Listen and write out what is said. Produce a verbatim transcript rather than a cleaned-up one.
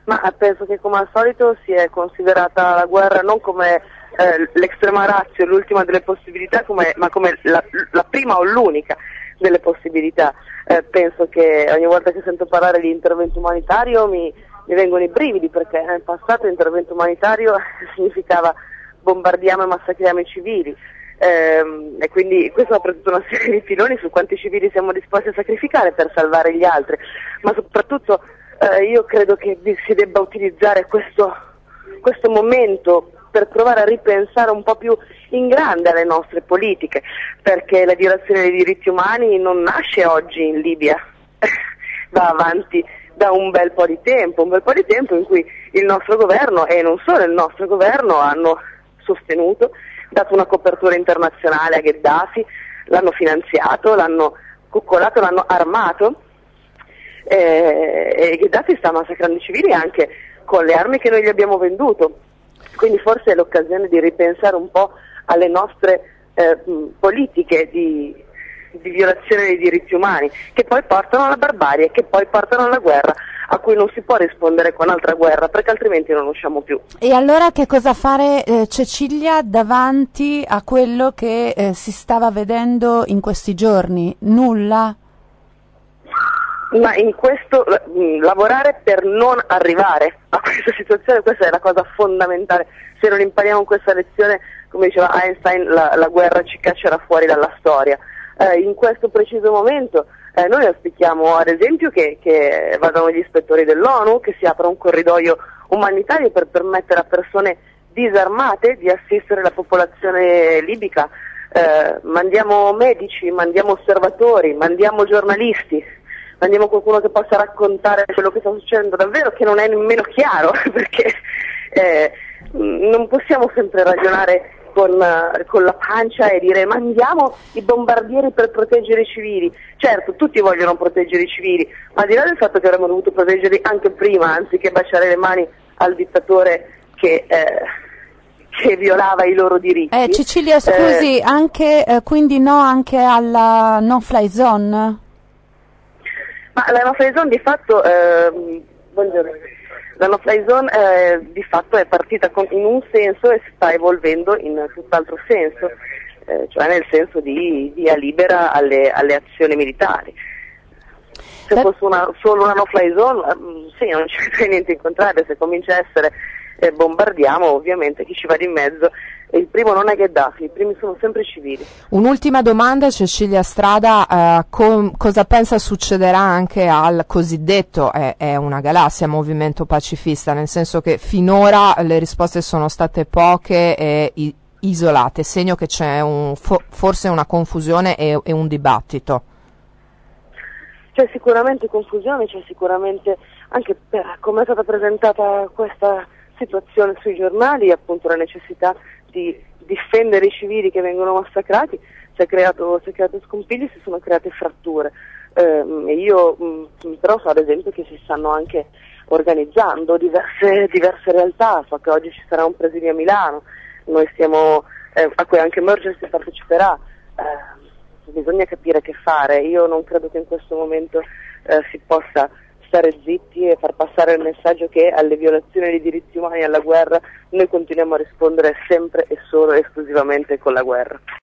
Ma penso che come al solito si è considerata la guerra non come eh, l'extrema ratio, l'ultima delle possibilità, come, ma come la, la prima o l'unica delle possibilità. Eh, penso che ogni volta che sento parlare di intervento umanitario mi, mi vengono i brividi, perché nel passato intervento umanitario significava bombardiamo e massacriamo i civili. Eh, e quindi questo apre tutta una serie di filoni su quanti civili siamo disposti a sacrificare per salvare gli altri, ma soprattutto eh, io credo che si debba utilizzare questo, questo momento per provare a ripensare un po' più in grande alle nostre politiche, perché la violazione dei diritti umani non nasce oggi in Libia, va avanti da un bel po' di tempo, un bel po' di tempo in cui il nostro governo e non solo il nostro governo hanno sostenuto, dato una copertura internazionale a Gheddafi, l'hanno finanziato, l'hanno coccolato, l'hanno armato eh, e Gheddafi sta massacrando i civili anche con le armi che noi gli abbiamo venduto, quindi forse è l'occasione di ripensare un po' alle nostre eh, politiche di, di violazione dei diritti umani, che poi portano alla barbarie, che poi portano alla guerra, a cui non si può rispondere con altra guerra, perché altrimenti non usciamo più. E allora che cosa fare, eh, Cecilia, davanti a quello che eh, si stava vedendo in questi giorni? Nulla? Ma in questo mh, lavorare per non arrivare a questa situazione, questa è la cosa fondamentale. Se non impariamo questa lezione, come diceva Einstein, la, la guerra ci caccerà fuori dalla storia. Eh, in questo preciso momento eh, noi auspichiamo ad esempio che, che vadano gli ispettori dell'ONU, che si apra un corridoio umanitario per permettere a persone disarmate di assistere la popolazione libica. Eh, mandiamo medici, mandiamo osservatori, mandiamo giornalisti, mandiamo qualcuno che possa raccontare quello che sta succedendo davvero, che non è nemmeno chiaro, perché eh, non possiamo sempre ragionare con, uh, con la pancia e dire mandiamo i bombardieri per proteggere i civili. Certo, tutti vogliono proteggere i civili, ma al di là del fatto che avremmo dovuto proteggerli anche prima, anziché baciare le mani al dittatore che, eh, che violava i loro diritti. Eh, Cecilia, scusi, eh, anche eh, quindi no anche alla no-fly zone? Ma la no-fly zone di fatto, eh, buongiorno, la no-fly zone eh, di fatto è partita con, in un senso e si sta evolvendo in tutt'altro senso, eh, cioè nel senso di via libera alle, alle azioni militari. Se Beh. fosse una, solo una no-fly zone, eh, sì, non c'è niente in contrario, se comincia a essere eh, bombardiamo, ovviamente chi ci va di mezzo. Il primo non è Gheddafi, i primi sono sempre civili. Un'ultima domanda, Cecilia Strada, eh, com- cosa pensa succederà anche al cosiddetto, è, è una galassia, movimento pacifista, nel senso che finora le risposte sono state poche e i- isolate, segno che c'è un, fo- forse una confusione e, e un dibattito. C'è sicuramente confusione, c'è sicuramente anche per come è stata presentata questa situazione sui giornali, appunto la necessità di difendere i civili che vengono massacrati, si è creato, si è creato scompiglio, si sono create fratture. Eh, io mh, però so ad esempio che si stanno anche organizzando diverse, diverse realtà, so che oggi ci sarà un presidio a Milano, noi stiamo, eh, a cui anche Emergency parteciperà, eh, bisogna capire che fare. Io non credo che in questo momento eh, si possa stare zitti e far passare il messaggio che alle violazioni dei diritti umani e alla guerra noi continuiamo a rispondere sempre e solo e esclusivamente con la guerra.